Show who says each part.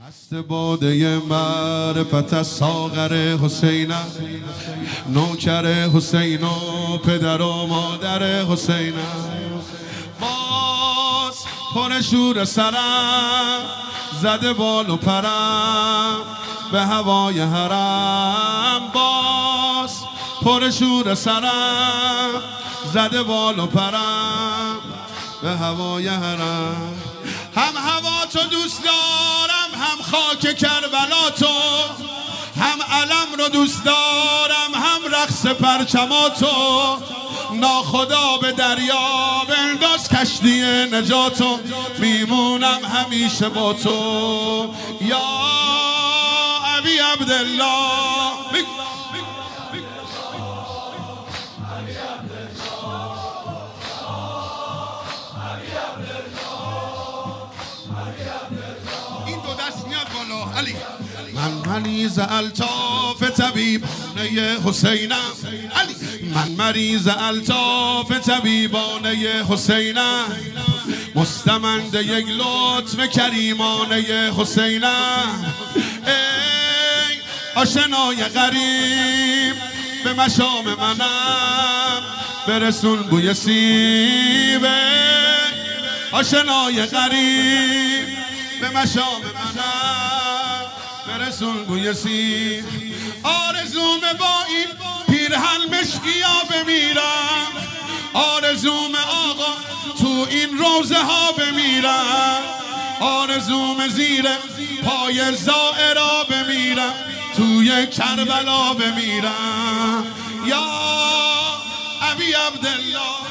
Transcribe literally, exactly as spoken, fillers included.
Speaker 1: مست باده معرفت ساغر حسینم، نوکر حسین و پدر و مادر حسینم. باز پر شور سرم زده بال و پرم به هوای حرم. باز پر شور سرم زده بال و پرم به هوای حرم. هم هوا تو دوست دارم، هم خاک کربلا تو، هم علم رو دوست دارم، هم رقص پرچماتو. ناخدا به دریا بنداز کشتی نجاتو، میمونم همیشه با تو یا ابی عبدالله. این دو دست میاد بالا. علی من مریض الطاف طبیبانه حسینم، علی من مریض الطاف طبیبانه حسینم، مستمند یک لطف کریمانه حسینم. ای آشنای غریب به مشام منم، برسون بوی سیب. آشنای غریب به مشام منم، برسون بوی سیب. آرزوم با این پیرهن مشکیا بمیرم، آرزوم آقا تو این روزه ها بمیرم، آرزوم زیر پای زائرا بمیرم، توی کربلا بمیرم یا ابی عبدالله.